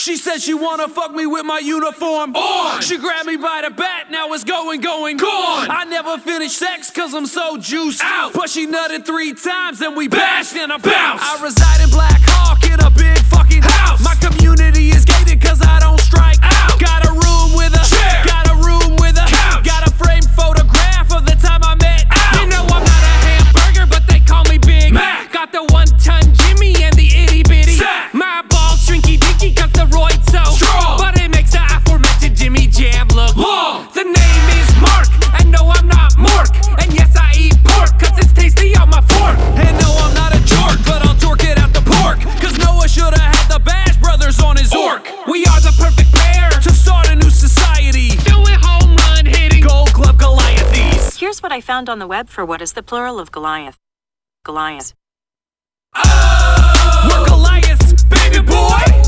She said she wanna fuck me with my uniform on. She grabbed me by the back, now it's going, gone. I never finished sex cause I'm so juiced out, but she nutted 3 times and we bashed and I bounced. I reside in Black Hawk in a big fucking house. My community is gated cause I don't strike out. Got a room with a chair, got a room with a couch, got a framed photograph of the time I met out. You know I'm not a hamburger, but they call me Big Mac. Got the 1-ton Jimmy and the itty bitty Sack. My balls shrinky dinky cause the roid's so Strong, but it makes the aforementioned Jimmy Jam look long. The name is Mark, and no I'm not Mork, and yes I eat pork cause it's tasty on my fork. And no, I'm not a jork, but I'll torque it out the pork, cause Noah shoulda had the Bash Brothers on his orc. We are the perfect pair To start a new society, doing home run hitting. Gold Glove Goliathes. Here's what I found on the web for what is the plural of Goliath. Goliath. We're Goliaths, baby boy.